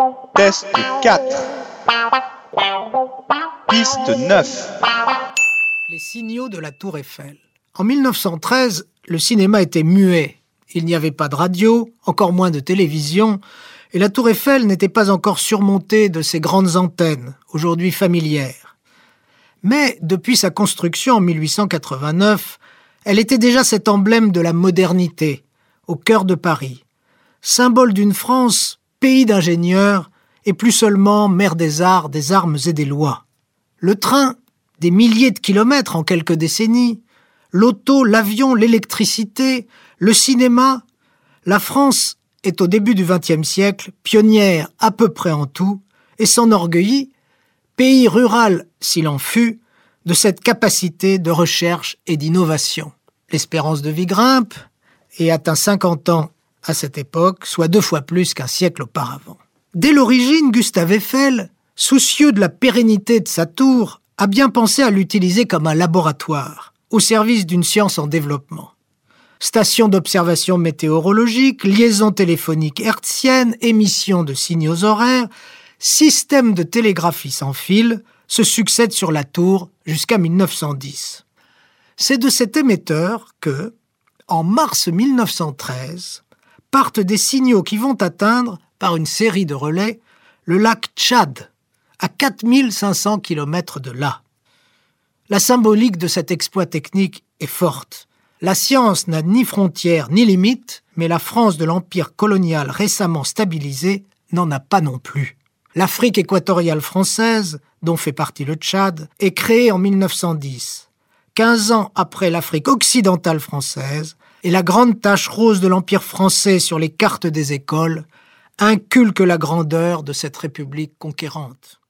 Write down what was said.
Test 4. Piste 9. Les signaux de la Tour Eiffel. En 1913, le cinéma était muet. Il n'y avait pas de radio, encore moins de télévision, et la Tour Eiffel n'était pas encore surmontée de ces grandes antennes, aujourd'hui familières. Mais depuis sa construction en 1889, elle était déjà cet emblème de la modernité, au cœur de Paris, symbole d'une France, pays d'ingénieurs, et plus seulement mère des arts, des armes et des lois. Le train, des milliers de kilomètres en quelques décennies, l'auto, l'avion, l'électricité, le cinéma, la France est au début du XXe siècle pionnière à peu près en tout et s'enorgueillit, pays rural s'il en fut, de cette capacité de recherche et d'innovation. L'espérance de vie grimpe et atteint 50 ans à cette époque, soit 2 fois plus qu'un siècle auparavant. Dès l'origine, Gustave Eiffel, soucieux de la pérennité de sa tour, a bien pensé à l'utiliser comme un laboratoire, au service d'une science en développement. Station d'observation météorologique, liaison téléphonique hertzienne, émission de signaux horaires, système de télégraphie sans fil se succèdent sur la tour jusqu'à 1910. C'est de cet émetteur que, en mars 1913, partent des signaux qui vont atteindre, par une série de relais, le lac Tchad, à 4500 km de là. La symbolique de cet exploit technique est forte. La science n'a ni frontières ni limites, mais la France de l'empire colonial récemment stabilisé n'en a pas non plus. L'Afrique équatoriale française, dont fait partie le Tchad, est créée en 1910, 15 ans après l'Afrique occidentale française, et la grande tache rose de l'empire français sur les cartes des écoles inculque la grandeur de cette république conquérante.